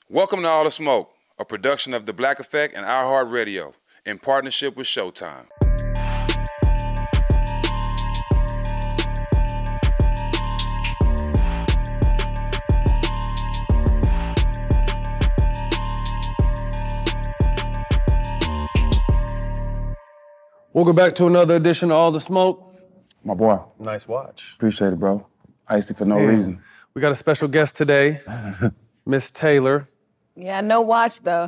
Welcome to All the Smoke, a production of The Black Effect and iHeartRadio in partnership with Showtime. Welcome back to another edition of All the Smoke. My boy. Nice watch. Appreciate it, bro. Icy for no reason. We got a special guest today, Miss Taylor. Yeah, no watch though.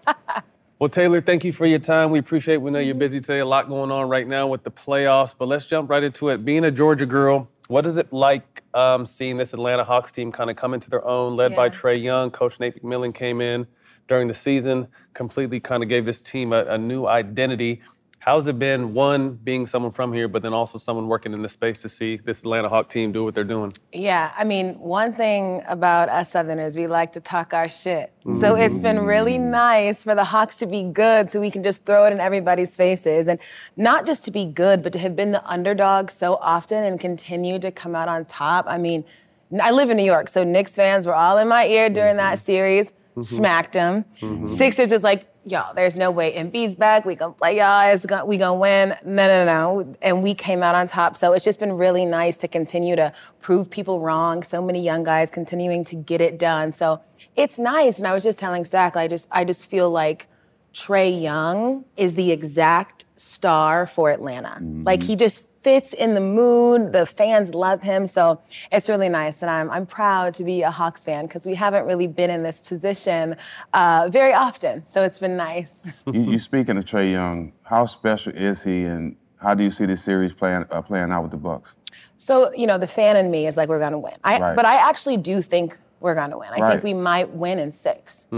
Well, Taylor, thank you for your time. We appreciate. We know you're busy today. A lot going on right now with the playoffs, but let's jump right into it. Being a Georgia girl, what is it like seeing this Atlanta Hawks team kind of come into their own, led by Trae Young? Coach Nate McMillan came in during the season, completely kind of gave this team a new identity. How's it been, one, being someone from here, but then also someone working in the space to see this Atlanta Hawk team do what they're doing? Yeah, I mean, one thing about us Southerners, we like to talk our shit. So it's been really nice for the Hawks to be good so we can just throw it in everybody's faces. And not just to be good, but to have been the underdog so often and continue to come out on top. I mean, I live in New York, so Knicks fans were all in my ear during that series, smacked them. Sixers was like, yo, there's no way Embiid's back. We gonna play y'all. We gonna win. No. And we came out on top. So it's just been really nice to continue to prove people wrong. So many young guys continuing to get it done. So it's nice. And I was just telling Zach, I just feel like Trae Young is the exact star for Atlanta. Like he just fits in the mood. The fans love him. So it's really nice. And I'm proud to be a Hawks fan because we haven't really been in this position very often. So it's been nice. You speaking of Trae Young, how special is he and how do you see this series playing out with the Bucks? So, the fan in me is like, we're going to win. But I actually do think we're going to win. I think we might win in 6.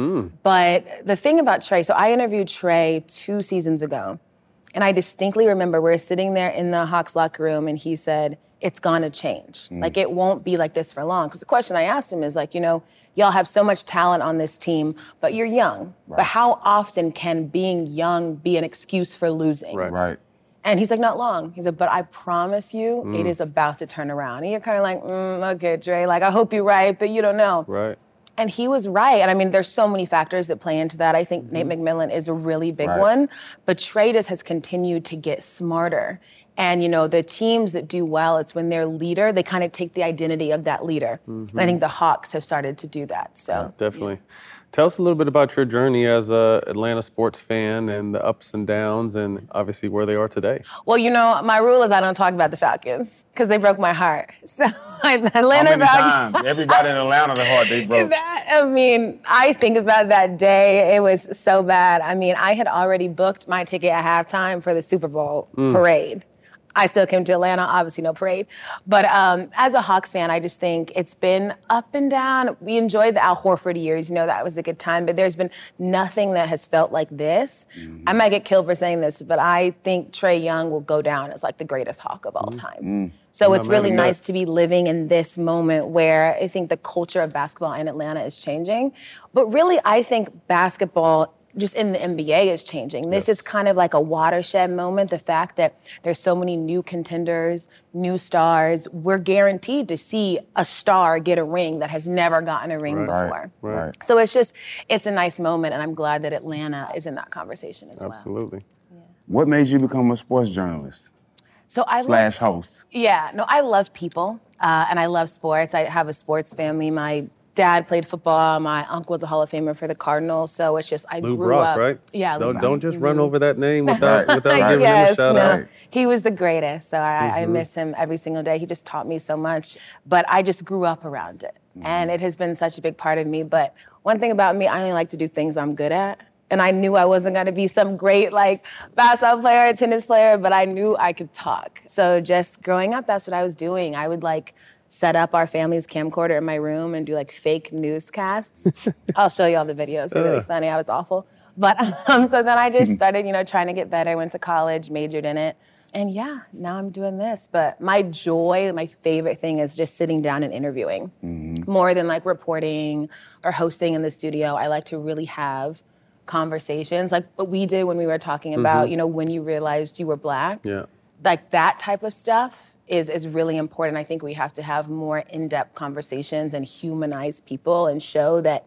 But the thing about Trae, so I interviewed Trae 2 seasons ago. And I distinctly remember we were sitting there in the Hawks locker room and he said, it's gonna change. Like it won't be like this for long. Because the question I asked him is like, y'all have so much talent on this team, but you're young. But how often can being young be an excuse for losing? Right. And he's like, not long. He said, but I promise you, it is about to turn around. And you're kind of like, okay, Dre, like I hope you're right, but you don't know. Right. And he was right. And I mean, there's so many factors that play into that. I think Nate McMillan is a really big one, but Trae just has continued to get smarter. And, the teams that do well, it's when their leader, they kind of take the identity of that leader. And I think the Hawks have started to do that, so. Yeah, definitely. Yeah. Tell us a little bit about your journey as a Atlanta sports fan and the ups and downs and obviously where they are today. Well, my rule is I don't talk about the Falcons because they broke my heart. So Atlanta How many times? Everybody in Atlanta, the heart they broke. I think about that day. It was so bad. I mean, I had already booked my ticket at halftime for the Super Bowl parade. I still came to Atlanta, obviously no parade. But as a Hawks fan, I just think it's been up and down. We enjoyed the Al Horford years, that was a good time, but there's been nothing that has felt like this. I might get killed for saying this, but I think Trae Young will go down as like the greatest Hawk of all time. So it's really nice to be living in this moment where I think the culture of basketball in Atlanta is changing. But really, I think basketball just in the NBA is changing. This is kind of like a watershed moment. The fact that there's so many new contenders, new stars. We're guaranteed to see a star get a ring that has never gotten a ring before. Right. So it's a nice moment, and I'm glad that Atlanta is in that conversation as well. Absolutely. Yeah. What made you become a sports journalist? So /host. Yeah, no, I love people, and I love sports. I have a sports family. My dad played football. My uncle was a Hall of Famer for the Cardinals. So it's just, I Lou grew Brock, up. Right? Yeah, Lou Brock. Don't just run over that name without giving him a shout out. He was the greatest. So I miss him every single day. He just taught me so much. But I just grew up around it. And it has been such a big part of me. But one thing about me, I only like to do things I'm good at. And I knew I wasn't gonna be some great basketball player or tennis player, but I knew I could talk. So just growing up, that's what I was doing. I would set up our family's camcorder in my room and do fake newscasts. I'll show you all the videos. They're really funny. I was awful. But so then I just started, trying to get better. Went to college, majored in it. And yeah, now I'm doing this. But my joy, my favorite thing is just sitting down and interviewing. More than reporting or hosting in the studio. I like to really have conversations like what we did when we were talking about, when you realized you were Black. Yeah. That type of stuff is really important. I think we have to have more in-depth conversations and humanize people and show that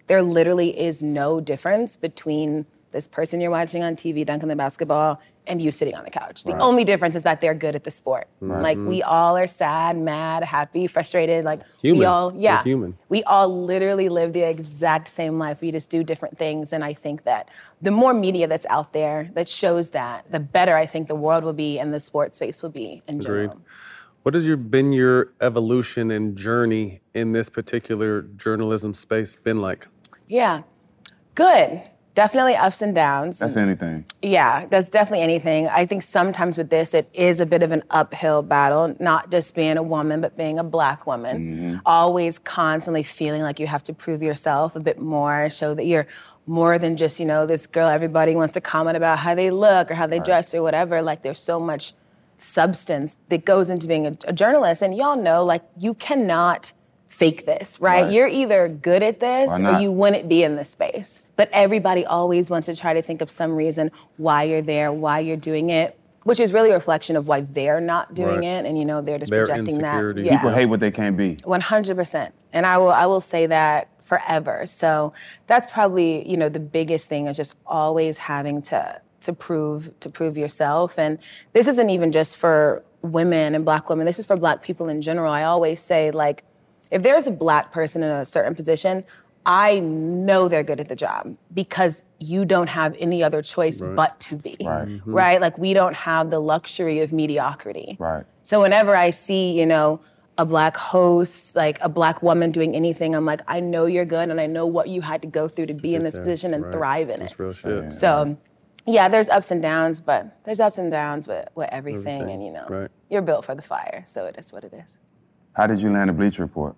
there literally is no difference between this person you're watching on TV dunking the basketball and you sitting on the couch. The only difference is that they're good at the sport. Like we all are sad, mad, happy, frustrated. Like Human. we all, We're human. we all literally live the exact same life. We just do different things. And I think that the more media that's out there that shows that, the better I think the world will be and the sports space will be in general. Agreed. What has been your evolution and journey in this particular journalism space been like? Yeah, good. Definitely ups and downs. That's anything. Yeah, that's definitely anything. I think sometimes with this, it is a bit of an uphill battle, not just being a woman, but being a Black woman. Always constantly feeling like you have to prove yourself a bit more, show that you're more than just, this girl everybody wants to comment about how they look or how they dress or whatever. Like there's so much substance that goes into being a journalist. And y'all know, like, you cannot fake this, right? You're either good at this or you wouldn't be in this space. But everybody always wants to try to think of some reason why you're there, why you're doing it, which is really a reflection of why they're not doing it. And, they're just projecting that. insecurity. People hate what they can't be. 100%. And I will say that forever. So that's probably, the biggest thing is just always having to prove yourself. And this isn't even just for women and Black women. This is for Black people in general. I always say, like, if there's a Black person in a certain position, I know they're good at the job because you don't have any other choice but to be, right? Like we don't have the luxury of mediocrity. Right. So whenever I see, a Black host, like a Black woman doing anything, I'm like, I know you're good and I know what you had to go through to be in this position and thrive in it. That's real shit. So yeah, there's ups and downs, but there's ups and downs with everything. And you're built for the fire, so it is what it is. How did you land a Bleacher Report?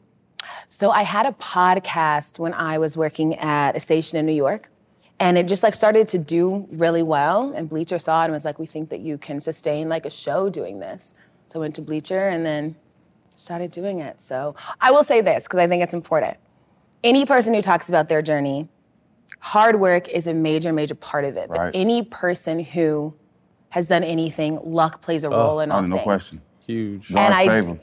So I had a podcast when I was working at a station in New York, and it just started to do really well. And Bleacher saw it and was like, we think that you can sustain like a show doing this. So I went to Bleacher and then started doing it. So I will say this, because I think it's important. Any person who talks about their journey, hard work is a major, major part of it. But any person who has done anything, luck plays a role in all things. No question. Huge. And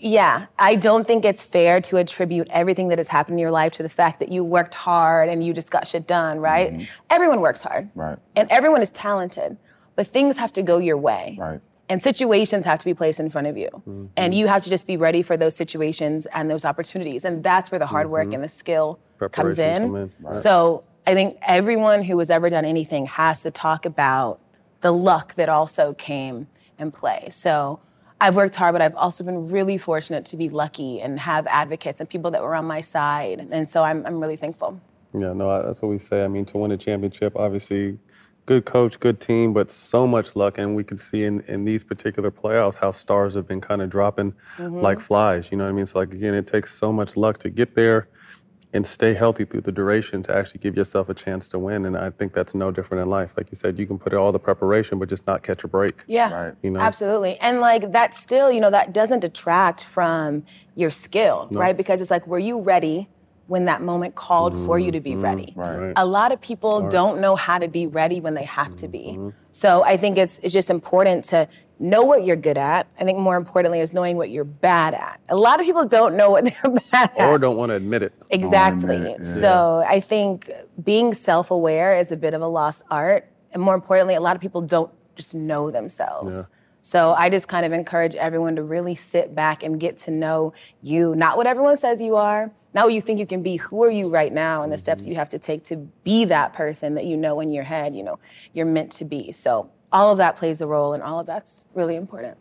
I don't think it's fair to attribute everything that has happened in your life to the fact that you worked hard and you just got shit done, right? Everyone works hard. Right. And everyone is talented, but things have to go your way. Right. And situations have to be placed in front of you. And you have to just be ready for those situations and those opportunities. And that's where the hard work and the skill comes in. So I think everyone who has ever done anything has to talk about the luck that also came in play. So I've worked hard, but I've also been really fortunate to be lucky and have advocates and people that were on my side. And so I'm really thankful. Yeah, no, that's what we say. I mean, to win a championship, obviously, good coach, good team, but so much luck. And we can see in these particular playoffs how stars have been kind of dropping like flies. You know what I mean? So, again, it takes so much luck to get there and stay healthy through the duration to actually give yourself a chance to win. And I think that's no different in life. Like you said, you can put in all the preparation, but just not catch a break. Yeah, absolutely. And that still, that doesn't detract from your skill, right? Because it's like, were you ready when that moment called for you to be ready? Right. A lot of people don't know how to be ready when they have to be. So I think it's just important to know what you're good at. I think more importantly is knowing what you're bad at. A lot of people don't know what they're bad at. Or don't want to admit it. Exactly. So I think being self-aware is a bit of a lost art. And more importantly, a lot of people don't just know themselves. Yeah. So I just kind of encourage everyone to really sit back and get to know you, not what everyone says you are, not what you think you can be. Who are you right now and the steps you have to take to be that person that you know in your head, you're meant to be. So all of that plays a role and all of that's really important.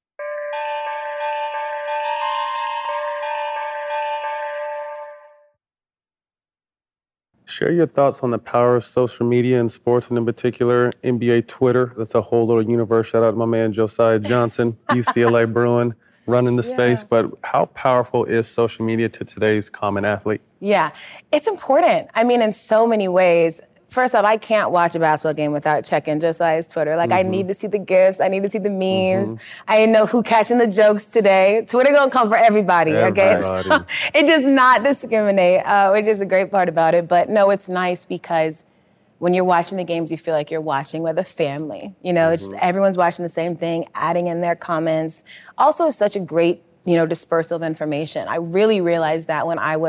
Share your thoughts on the power of social media and sports, and in particular, NBA Twitter. That's a whole little universe. Shout out to my man, Josiah Johnson, UCLA Bruin, running the space. But how powerful is social media to today's common athlete? Yeah, it's important. I mean, in so many ways. First off, I can't watch a basketball game without checking Josiah's Twitter. I need to see the GIFs. I need to see the memes. I know who catching the jokes today. Twitter gonna come for everybody, okay? So it does not discriminate, which is a great part about it. But no, it's nice because when you're watching the games, you feel like you're watching with a family. It's just everyone's watching the same thing, adding in their comments. Also, such a great, dispersal of information. I really realized that when I was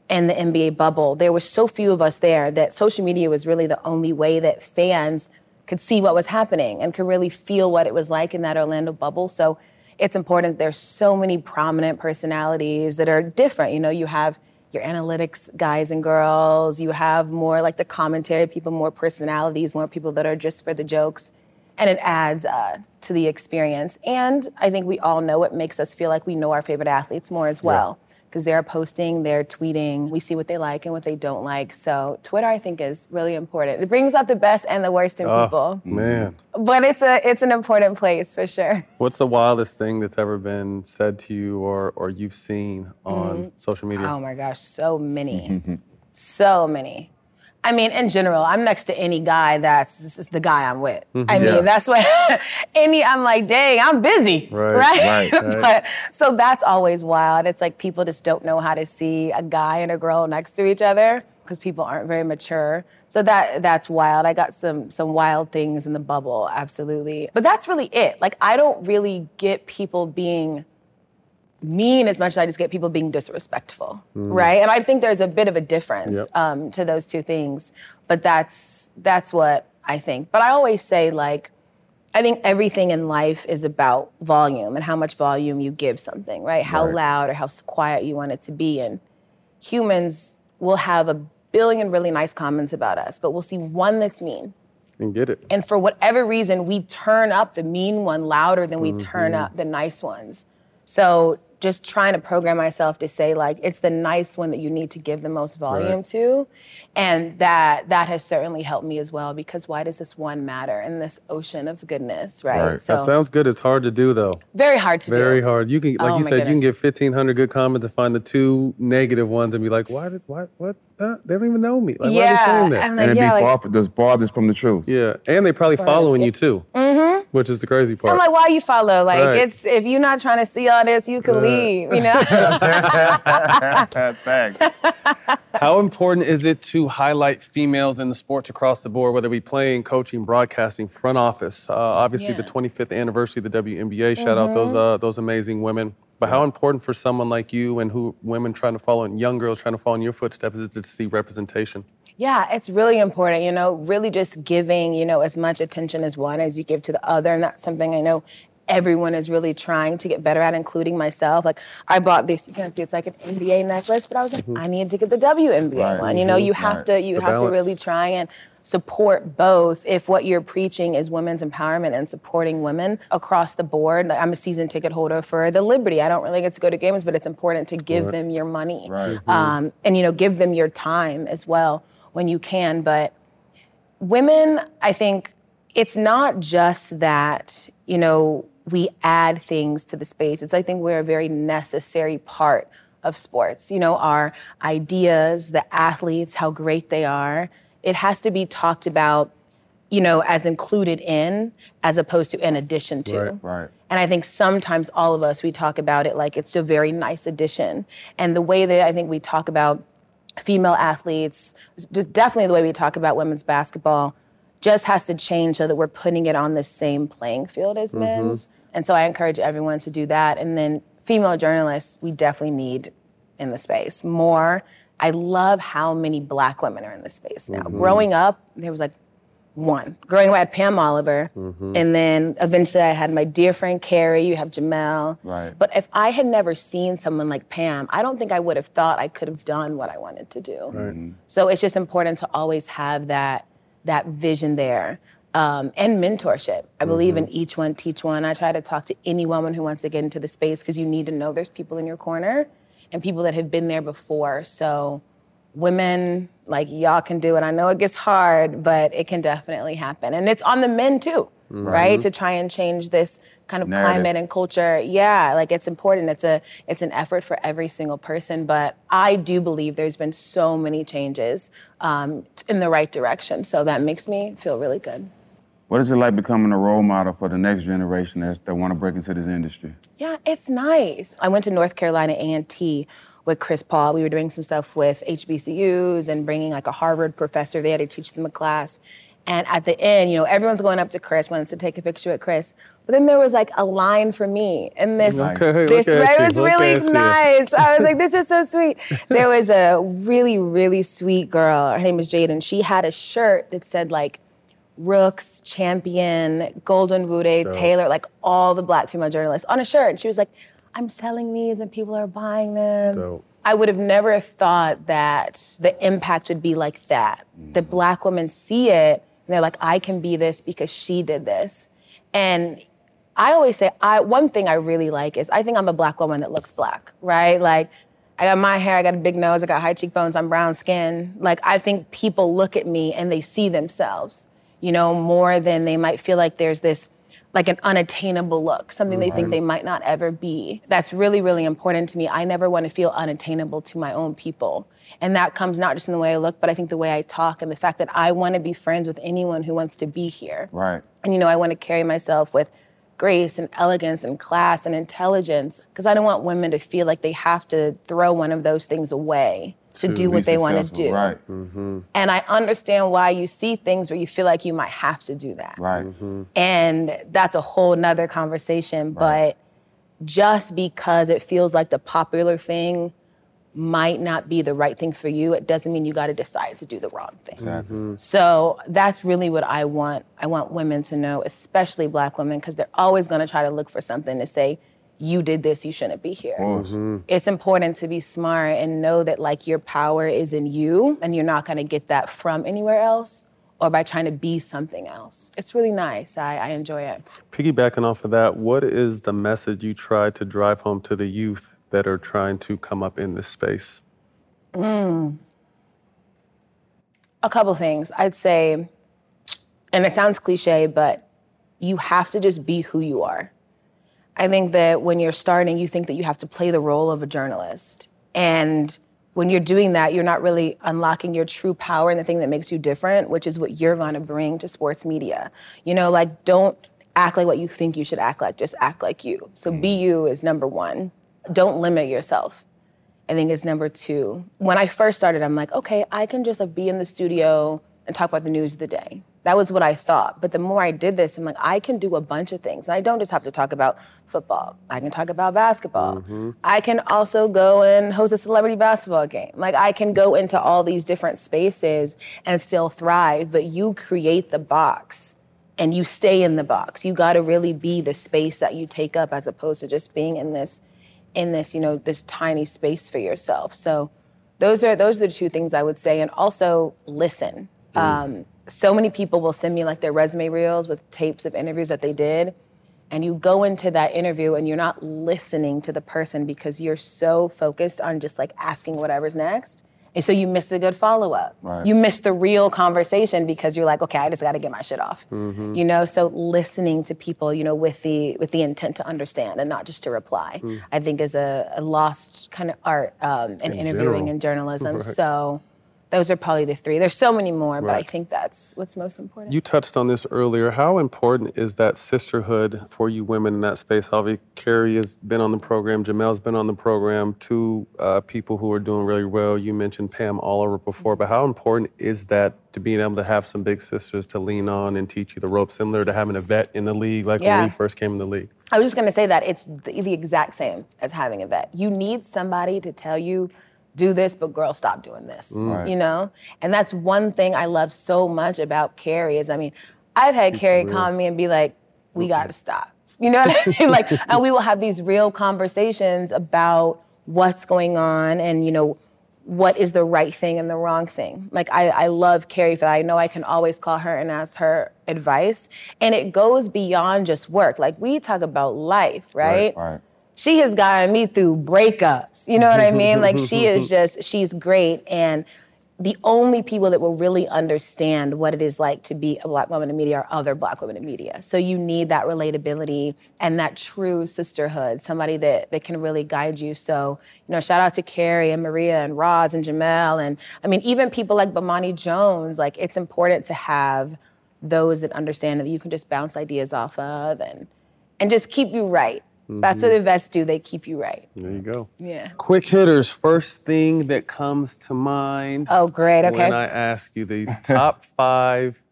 in the NBA bubble, there were so few of us there that social media was really the only way that fans could see what was happening and could really feel what it was like in that Orlando bubble. So it's important. There's so many prominent personalities that are different. You know, you have your analytics guys and girls, you have more like the commentary people, more personalities, more people that are just for the jokes. And it adds to the experience. And I think we all know it makes us feel like we know our favorite athletes more as well. Because they're posting, they're tweeting, we see what they like and what they don't like. So Twitter, I think, is really important. It brings out the best and the worst in people. Man. But it's an important place for sure. What's the wildest thing that's ever been said to you or you've seen on social media? Oh my gosh, so many. So many. I mean, in general, I'm next to any guy that's the guy I'm with. I mean, that's what, I'm like, dang, I'm busy, right? But so that's always wild. It's like people just don't know how to see a guy and a girl next to each other because people aren't very mature. So that's wild. I got some wild things in the bubble, absolutely. But that's really it. Like, I don't really get people being mean as much as I just get people being disrespectful, right? And I think there's a bit of a difference to those two things, but that's what I think. But I always say, like, I think everything in life is about volume and how much volume you give something, right? How loud or how quiet you want it to be. And humans will have a billion really nice comments about us, but we'll see one that's mean. And get it. And for whatever reason, we turn up the mean one louder than we turn up the nice ones. So just trying to program myself to say, like, it's the nice one that you need to give the most volume to. And that has certainly helped me as well, because why does this one matter in this ocean of goodness, right? So, that sounds good. It's hard to do, though. Very hard to do. Very hard. You can, like you said, you can get 1,500 good comments and find the 2 negative ones and be like, what? They don't even know me. Like, why are they saying that? And it be farthest from the truth. Yeah, and they probably following you too, which is the crazy part. I'm like, why you follow? Like, it's if you're not trying to see all this, you can leave, you know? Thanks. How important is it to highlight females in the sports across the board, whether it be playing, coaching, broadcasting, front office? Obviously, the 25th anniversary of the WNBA. Shout out those amazing women. But how important for someone like you and women trying to follow, and young girls trying to follow in your footsteps, is to see representation? Yeah, it's really important, you know, really just giving, you know, as much attention as one as you give to the other. And that's something I know everyone is really trying to get better at, including myself. Like, I bought this, you can't see, it's like an NBA necklace, but I was like, I need to get the WNBA one. You know, you have to really try and support both if what you're preaching is women's empowerment and supporting women across the board. Like, I'm a season ticket holder for the Liberty. I don't really get to go to games, but it's important to give them your money. And, you know, give them your time as well when you can. But women, I think it's not just that, you know, we add things to the space. It's, I think, we're a very necessary part of sports. You know, our ideas, the athletes, how great they are. It has to be talked about, you know, as included in, as opposed to in addition to. Right. And I think sometimes all of us, we talk about it like it's a very nice addition. And the way that I think we talk about female athletes, just definitely the way we talk about women's basketball, just has to change so that we're putting it on the same playing field as men's. And so I encourage everyone to do that. And then female journalists, we definitely need in the space more. I love how many Black women are in this space now. Growing up, there was like one. Growing up, I had Pam Oliver. And then eventually I had my dear friend Carrie, you have Jamel. Right. But if I had never seen someone like Pam, I don't think I would have thought I could have done what I wanted to do. So it's just important to always have that vision there. And mentorship. I believe in each one, teach one. I try to talk to any woman who wants to get into the space, because you need to know there's people in your corner and people that have been there before. So women, like, y'all can do it. I know it gets hard, but it can definitely happen. And it's on the men too, right? To try and change this kind of climate and culture. Yeah, like, it's important. It's an effort for every single person, but I do believe there's been so many changes in the right direction. So that makes me feel really good. What is it like becoming a role model for the next generation that want to break into this industry? Yeah, it's nice. I went to North Carolina A&T with Chris Paul. We were doing some stuff with HBCUs and bringing like a Harvard professor there to teach them a class. And at the end, everyone's going up to Chris, wants to take a picture with Chris. But then there was like a line for me. And it was really nice. I was like, this is so sweet. There was a really, really sweet girl. Her name was Jaden. She had a shirt that said like Rooks, Champion, Golden Bude, Taylor, like all the Black female journalists on a shirt. And she was like, I'm selling these and people are buying them. Dope. I would have never thought that the impact would be like that. The Black women see it and they're like, I can be this because she did this. And I always say, one thing I really like is I think I'm a Black woman that looks Black, right? Like, I got my hair, I got a big nose, I got high cheekbones, I'm brown skin. Like, I think people look at me and they see themselves, more than they might feel like there's this, like an unattainable look, something they think they might not ever be. That's really, really important to me. I never want to feel unattainable to my own people. And that comes not just in the way I look, but I think the way I talk and the fact that I want to be friends with anyone who wants to be here. Right. And I want to carry myself with grace and elegance and class and intelligence, because I don't want women to feel like they have to throw one of those things away to do what they want to do. Right. And I understand why you see things where you feel like you might have to do that. Right. And that's a whole nother conversation. But just because it feels like the popular thing might not be the right thing for you, it doesn't mean you got to decide to do the wrong thing. Exactly. So that's really what I want. I want women to know, especially Black women, because they're always going to try to look for something to say, you did this, you shouldn't be here. It's important to be smart and know that like your power is in you and you're not gonna get that from anywhere else or by trying to be something else. It's really nice, I enjoy it. Piggybacking off of that, what is the message you try to drive home to the youth that are trying to come up in this space? A couple things. I'd say, and it sounds cliche, but you have to just be who you are. I think that when you're starting, you think that you have to play the role of a journalist. And when you're doing that, you're not really unlocking your true power and the thing that makes you different, which is what you're going to bring to sports media. Don't act like what you think you should act like, just act like you. So be you is number one. Don't limit yourself, I think is number two. When I first started, I'm like, okay, I can just be in the studio and talk about the news of the day. That was what I thought. But the more I did this, I'm like, I can do a bunch of things. I don't just have to talk about football. I can talk about basketball. I can also go and host a celebrity basketball game. Like, I can go into all these different spaces and still thrive, but you create the box and you stay in the box. You gotta really be the space that you take up as opposed to just being in this, this tiny space for yourself. So those are the two things I would say. And also listen. So many people will send me like their resume reels with tapes of interviews that they did. And you go into that interview and you're not listening to the person because you're so focused on just like asking whatever's next. And so you miss a good follow-up. Right. You miss the real conversation because you're like, okay, I just got to get my shit off. So listening to people, with the intent to understand and not just to reply, I think is a lost kind of art in interviewing and journalism. Right. So those are probably the three. There's so many more, but I think that's what's most important. You touched on this earlier. How important is that sisterhood for you women in that space? Obviously, Carrie has been on the program. Jamel's been on the program. Two people who are doing really well. You mentioned Pam Oliver before, but how important is that to being able to have some big sisters to lean on and teach you the ropes, similar to having a vet in the league, like when we first came in the league? I was just gonna say that it's the exact same as having a vet. You need somebody to tell you, do this, but girl, stop doing this, And that's one thing I love so much about Carrie is, I've had Carrie call me and be like, we gotta stop. You know what I mean? And we will have these real conversations about what's going on and, what is the right thing and the wrong thing. I love Carrie for that. I know I can always call her and ask her advice. And it goes beyond just work. We talk about life, right? Right. She has gotten me through breakups. You know what I mean? She's great. And the only people that will really understand what it is like to be a Black woman in media are other Black women in media. So you need that relatability and that true sisterhood, somebody that can really guide you. So, shout out to Carrie and Maria and Roz and Jamel. And even people like Bomani Jones, it's important to have those that understand that you can just bounce ideas off of and just keep you right. That's what the vets do. They keep you right. There you go. Yeah. Quick hitters. First thing that comes to mind. Oh, great. Okay. When I ask you these top 5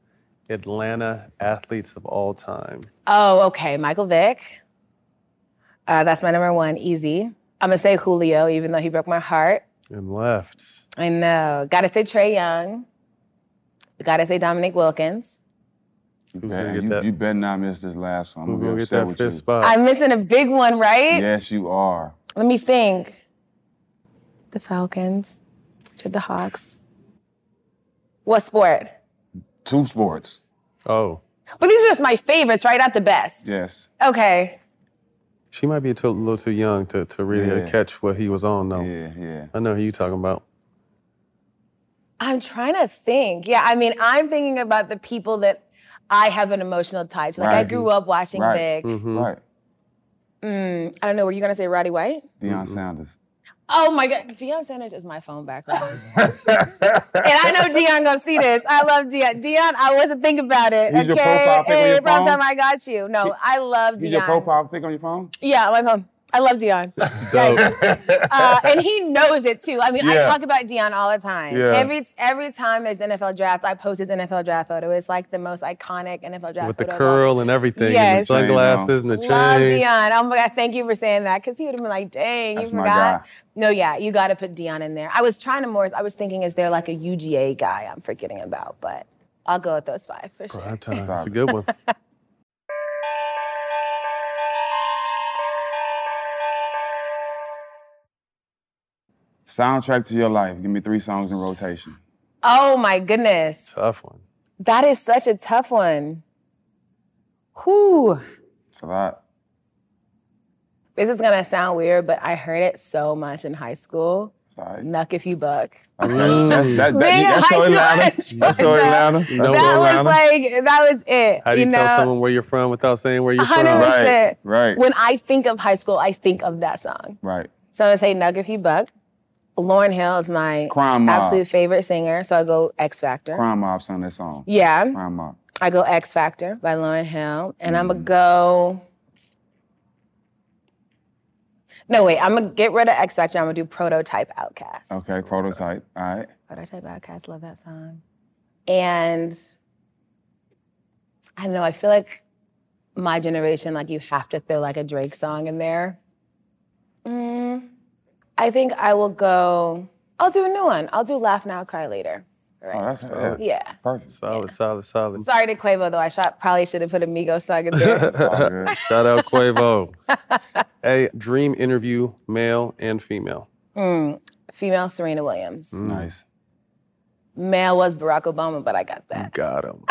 Atlanta athletes of all time. Oh, okay. Michael Vick. That's my number one. Easy. I'm gonna say Julio, even though he broke my heart. And left. I know. Gotta say Trae Young. Gotta say Dominique Wilkins. You better not miss this last one. I'm Who's gonna gonna be get upset that with fifth you. spot? I'm missing a big one, right? Yes, you are. Let me think. The Falcons to the Hawks. What sport? 2 sports. Oh, But these are just my favorites, right? Not the best. Yes. Okay. she might be a little too young to really Yeah. catch what he was on, though. Yeah. I know who you talking about. I'm trying to think. Yeah, I mean, I'm thinking about the people that I have an emotional tie to. Like, I Right. grew up watching Right. Vic. Right. I don't know, were you gonna say Roddy White? Deion Sanders. Oh my God, Deion Sanders is my phone background. And I know Deion gonna see this. I love Deion. Deion, I wasn't thinking about it. He's your okay, profile pic on hey, your prime phone? time, I got you. No, I love Deion. He's your profile pic on your phone? Yeah, my phone. I love Deion. Dope. And he knows it too. I mean, I Yeah. talk about Deion all the time. Yeah. Every time there's NFL draft, I post his NFL draft photo. It's like the most iconic NFL draft With the photo. curl and everything, Yes. and the sunglasses and the chain. Love Deion. Oh my God, thank you for saying that. Because he would have been like, dang, That's you my forgot. guy. No, yeah, you got to put Deion in there. I was thinking, is there like a UGA guy I'm forgetting about? But I'll go with those 5 for sure. Prime time. That's a good one. Soundtrack to your life. Give me 3 songs in rotation. Oh my goodness. Tough one. That is such a tough one. Whew. It's a lot. This is gonna sound weird, but I heard it so much in high school. Sorry. Knuck if you buck. That's Being in so high school Atlanta. in That's so Georgia, Atlanta. You know That's what? so That was Atlanta. that was it. How do you know? tell someone where you're from without saying where you're 100%. from? Right. When I think of high school, I think of that song. Right. So I'm gonna say Nug If You Buck. Lauryn Hill is my Crime Mob. absolute favorite singer, so I go X Factor. Crime Mob sung that song. Yeah, Crime Mob. I go X Factor by Lauryn Hill, and I'm gonna go. No, wait, I'm gonna get rid of X Factor. I'm gonna do Prototype Outkast. Okay, Prototype. All right. Prototype Outkast, love that song. And I don't know, I feel like my generation, like you have to throw like a Drake song in there. I think I will go, I'll do a new one. I'll do Laugh Now, Cry Later. Oh, Right. that's solid. Yeah. Perfect. Solid. Sorry to Quavo though, I probably should have put a Migos song in there. All good. Shout out Quavo. Hey, dream interview, male and female. Female Serena Williams. Nice. Male was Barack Obama, but I got that. Got him.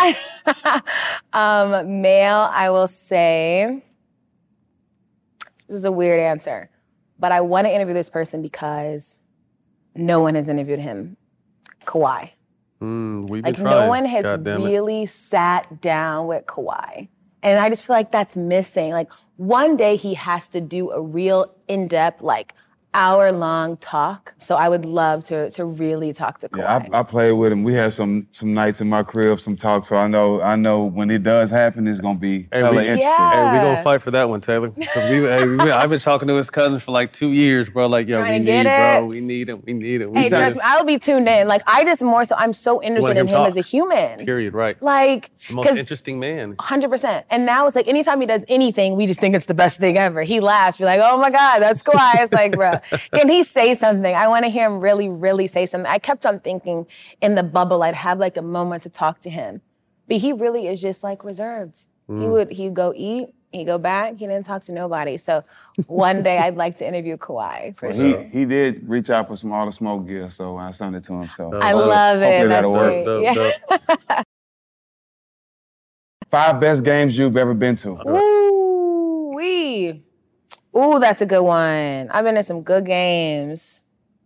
Male, I will say, this is a weird answer, but I want to interview this person because no one has interviewed him. Kawhi. We've been Like trying. no one has God damn it. really sat down with Kawhi. And I just feel like that's missing. Like one day he has to do a real in-depth, like hour-long talk. So I would love to really talk to Kawhi. Yeah, I played with him. We had some nights in my crib, some talks. So I know when it does happen, it's gonna be Hey, hella we- interesting. Yeah. Hey, we gonna fight for that one, Taylor. Because I've been talking to his cousin for like 2 years, bro. Like, yo, Trying we to need, get it. bro. We need him. Hey, trust me, I'll be tuned in. Like I just more so, I'm so interested hear in him him talk. as a human. Period. Right. Like, The most because interesting man. 100%. And now it's like anytime he does anything, we just think it's the best thing ever. He laughs. We're like, oh my God, that's Kawhi. It's like, bro, can he say something? I want to hear him really, really say something. I kept on thinking in the bubble, I'd have like a moment to talk to him. But he really is just like reserved. He'd go eat, he'd go back, he didn't talk to nobody. So one day I'd like to interview Kawhi for sure. He did reach out for some All the Smoke gear, so I sent it to him. So I love it. Hopefully That's that'll work. great. Yeah. 5 best games you've ever been to. Ooh, that's a good one. I've been to some good games.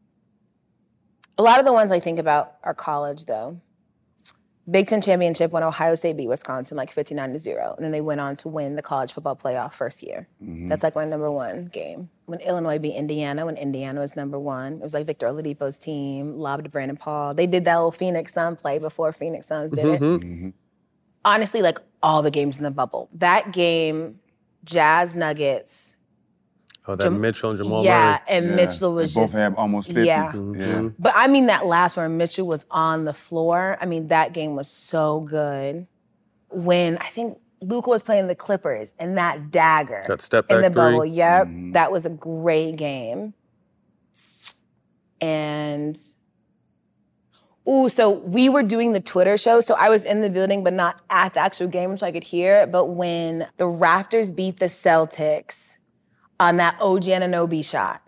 A lot of the ones I think about are college, though. Big Ten championship when Ohio State beat Wisconsin like 59-0, and then they went on to win the college football playoff first year. That's like my number one game. When Illinois beat Indiana, when Indiana was number one, it was like Victor Oladipo's team, lobbed to Brandon Paul. They did that little Phoenix Sun play before Phoenix Suns did it. Honestly, like all the games in the bubble. That game, Jazz Nuggets. Oh, that Mitchell and Jamal Yeah, Murray. and Mitchell was They both just had almost 50. yeah. Yeah. But I mean that last one, Mitchell was on the floor. I mean, that game was so good. when I think Luka was playing the Clippers and that dagger That step in back the bubble. three. Yep, that was a great game. And so we were doing the Twitter show, so I was in the building, but not at the actual game, so I could hear it. But when the Raptors beat the Celtics on that OG Anunoby shot,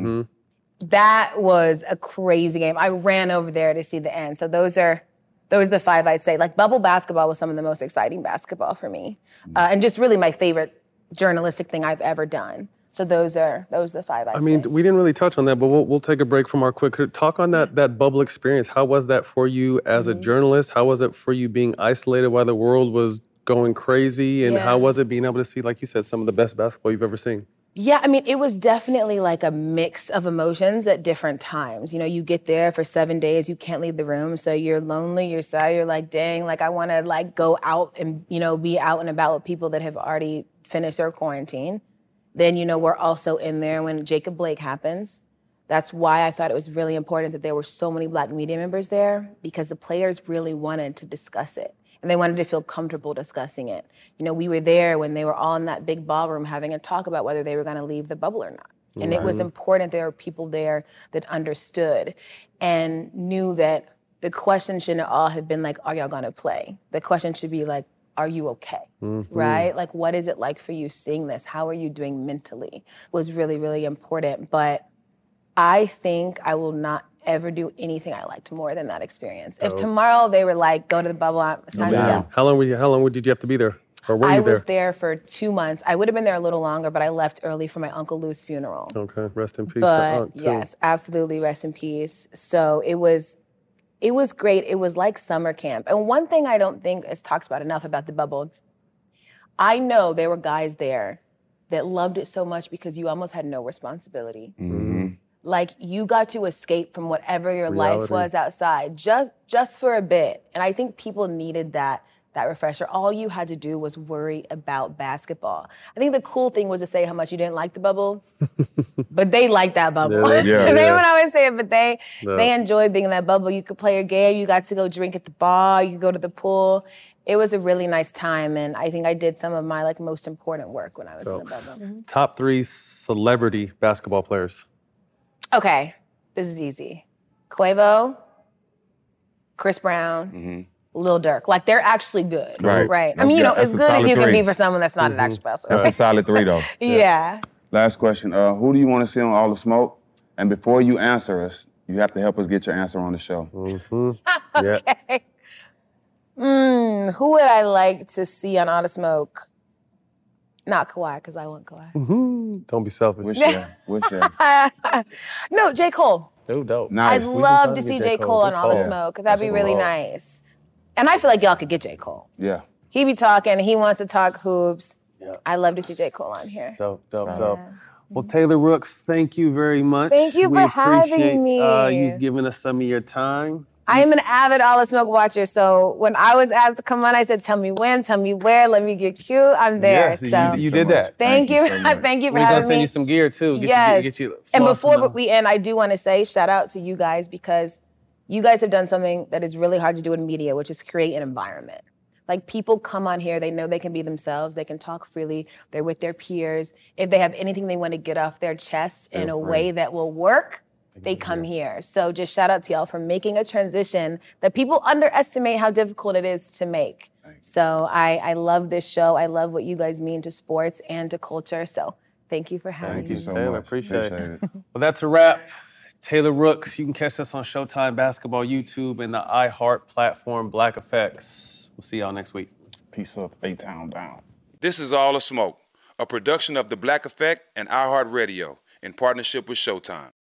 that was a crazy game. I ran over there to see the end. So those are the five I'd say. Like, bubble basketball was some of the most exciting basketball for me, and just really my favorite journalistic thing I've ever done. So those are the five I'd say. We didn't really touch on that, but we'll take a break from our quick. Talk on that bubble experience. How was that for you as a journalist? How was it for you being isolated while the world was going crazy? And how was it being able to see, like you said, some of the best basketball you've ever seen? Yeah, I mean, it was definitely like a mix of emotions at different times. You know, you get there for 7 days, you can't leave the room, so you're lonely, you're sad, you're like, dang, like I want to like go out and, you know, be out and about with people that have already finished their quarantine. Then, you know, we're also in there when Jacob Blake happens. That's why I thought it was really important that there were so many Black media members there, because the players really wanted to discuss it. And they wanted to feel comfortable discussing it. You know, we were there when they were all in that big ballroom having a talk about whether they were going to leave the bubble or not. And it was important there were people there that understood and knew that the question shouldn't all have been like, are y'all going to play? The question should be like, are you okay, right? Like, what is it like for you seeing this? How are you doing mentally? Was really, really important. But I think I will not ever do anything I liked more than that experience. If tomorrow they were like, go to the bubble, it's time to go. How long did you have to be there? Or were you I there? was there for 2 months. I would have been there a little longer, but I left early for my Uncle Lou's funeral. Okay, rest in peace to But Unc, too. yes, absolutely, rest in peace. So it was great. It was like summer camp. And one thing I don't think is talked about enough about the bubble, I know there were guys there that loved it so much because you almost had no responsibility. Like, you got to escape from whatever your life was outside just for a bit. And I think people needed that refresher. All you had to do was worry about basketball. I think the cool thing was to say how much you didn't like the bubble, but they liked that bubble. They would always say it, but they enjoyed being in that bubble. You could play your game, you got to go drink at the bar, you could go to the pool. It was a really nice time, and I think I did some of my most important work when I was in the bubble. Top 3 celebrity basketball players. Okay, this is easy. Quavo, Chris Brown, Lil Durk. Like, they're actually good, right? I mean, you know, as good as you can be for someone that's not an actual basketball player. That's a solid 3, though. Yeah. Last question. Who do you want to see on All the Smoke? And before you answer us, you have to help us get your answer on the show. Okay. Who would I like to see on All the Smoke? Not Kawhi, because I want Kawhi. Don't be selfish. Which year? No, J. Cole. Oh, dope. Nice. I'd love to see J. Cole on All the Smoke. That'd be really nice. And I feel like y'all could get J. Cole. Yeah. He be talking, he wants to talk hoops. Yeah. I'd love to see J. Cole on here. Dope. Well, Taylor Rooks, thank you very much. Thank you for having me. We appreciate you giving us some of your time. I am an avid All the Smoke watcher, so when I was asked to come on, I said, tell me when, tell me where, let me get cute. I'm there. Yes, so you did that. Thank you. Thank you for We're having gonna send me. you some gear too. Yes. And before we end, I do want to say shout out to you guys, because you guys have done something that is really hard to do in media, which is create an environment. Like, people come on here, they know they can be themselves, they can talk freely, they're with their peers. If they have anything they want to get off their chest in a way that will work, they come here. So just shout out to y'all for making a transition that people underestimate how difficult it is to make. So I love this show. I love what you guys mean to sports and to culture. So thank you for having me. Thank you so Taylor, much. appreciate it. Well, that's a wrap. Taylor Rooks, you can catch us on Showtime Basketball YouTube and the iHeart platform Black Effects. We'll see y'all next week. Peace up, A-Town down. This is All the Smoke, a production of The Black Effect and iHeartRadio in partnership with Showtime.